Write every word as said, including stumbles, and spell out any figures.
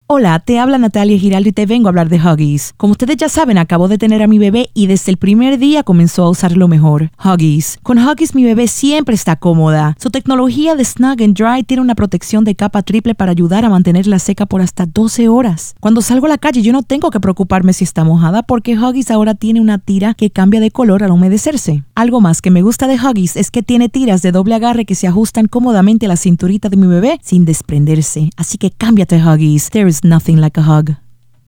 Hola, te habla Natalia Giraldo y te vengo a hablar de Huggies. Como ustedes ya saben, acabo de tener a mi bebé y desde el primer día comenzó a usarlo mejor. Huggies. Con Huggies mi bebé siempre está cómoda. Su tecnología de Snug and Dry tiene una protección de capa triple para ayudar a mantenerla seca por hasta doce horas. Cuando salgo a la calle yo no tengo que preocuparme si está mojada porque Huggies ahora tiene una tira que cambia de color al humedecerse. Algo más que me gusta de Huggies es que tiene tiras de doble agarre que se ajustan cómodamente a la cinturita de mi bebé sin desprenderse. Así que cámbiate Huggies. There is nothing like a hug.